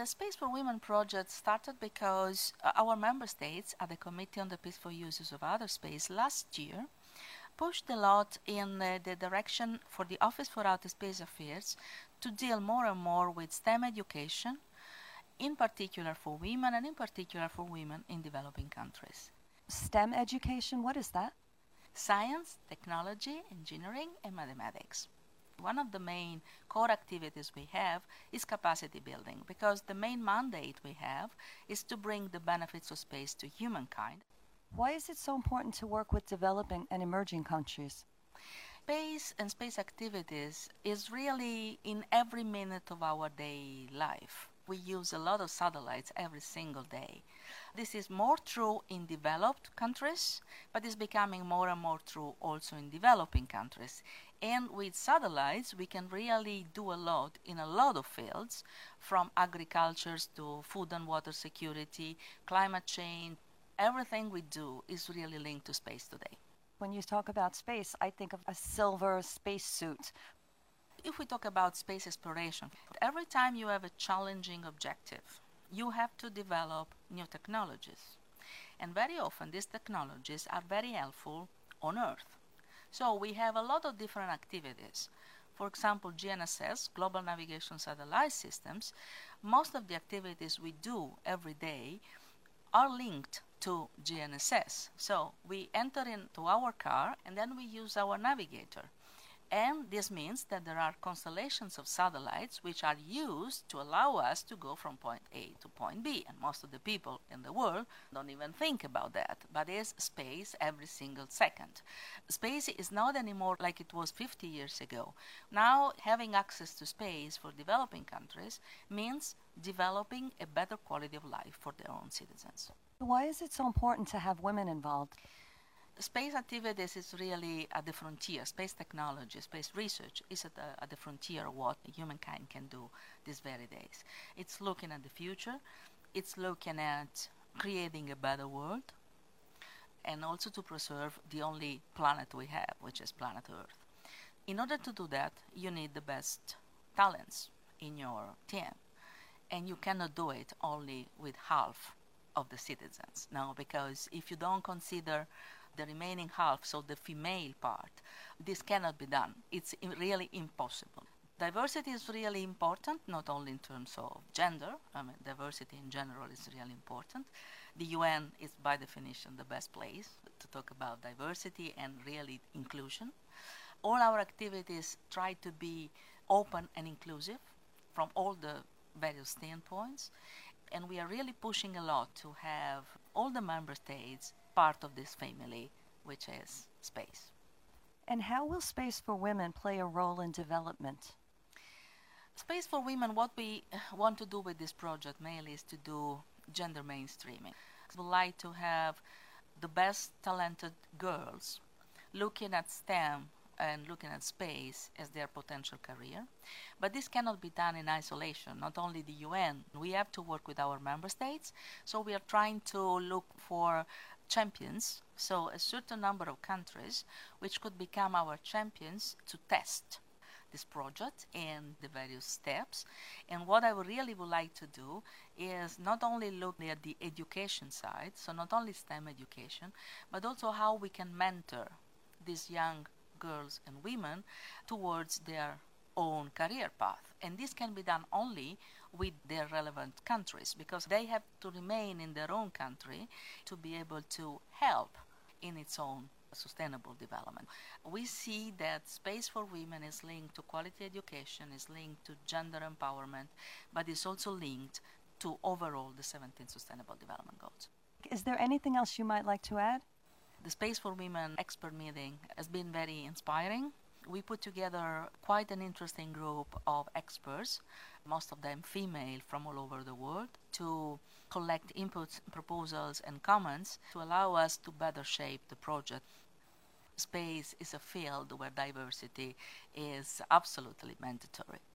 The Space for Women project started because our member states at the Committee on the Peaceful Uses of Outer Space last year pushed a lot in the direction for the Office for Outer Space Affairs to deal more and more with STEM education, in particular for women and in particular for women in developing countries. STEM education, what is that? Science, technology, engineering, and mathematics. One of the main core activities we have is capacity building, because the main mandate we have is to bring the benefits of space to humankind. Why is it so important to work with developing and emerging countries? Space and space activities is really in every minute of our daily life. We use a lot of satellites every single day. This is more true in developed countries, but it's becoming more and more true also in developing countries. And with satellites, we can really do a lot in a lot of fields, from agriculture to food and water security, climate change. Everything we do is really linked to space today. When you talk about space, I think of a silver spacesuit. If we talk about space exploration, every time you have a challenging objective, you have to develop new technologies. And very often these technologies are very helpful on Earth. So we have a lot of different activities. For example, GNSS, Global Navigation Satellite Systems, most of the activities we do every day are linked to GNSS. So we enter into our car and then we use our navigator. And this means that there are constellations of satellites which are used to allow us to go from point A to point B. And most of the people in the world don't even think about that. But it's space every single second. Space is not anymore like it was 50 years ago. Now, having access to space for developing countries means developing a better quality of life for their own citizens. Why is it so important to have women involved? Space activities is really at the frontier. Space technology, space research is at the frontier of what humankind can do these very days. It's looking at the future, it's looking at creating a better world, and also to preserve the only planet we have, which is planet Earth. In order to do that, you need the best talents in your team, and you cannot do it only with half of the citizens. No, because if you don't consider the remaining half, so the female part, this cannot be done. It's really impossible. Diversity is really important, not only in terms of gender. Diversity in general is really important. The UN is by definition the best place to talk about diversity and really inclusion. All our activities try to be open and inclusive from all the various standpoints. And we are really pushing a lot to have all the member states part of this family, which is space. And how will Space for Women play a role in development? Space for Women, what we want to do with this project mainly is to do gender mainstreaming. We would like to have the best talented girls looking at STEM and looking at space as their potential career. But this cannot be done in isolation, not only the UN. We have to work with our member states, so we are trying to look for champions, so a certain number of countries which could become our champions to test this project and the various steps. And what I really would like to do is not only look at the education side, so not only STEM education, but also how we can mentor these young girls and women towards their own career path. And this can be done only with their relevant countries, because they have to remain in their own country to be able to help in its own sustainable development. We see that Space for Women is linked to quality education, is linked to gender empowerment, but is also linked to overall the 17 Sustainable Development Goals. Is there anything else you might like to add? The Space for Women expert meeting has been very inspiring. We put together quite an interesting group of experts, most of them female from all over the world, to collect inputs, proposals and comments to allow us to better shape the project. Space is a field where diversity is absolutely mandatory.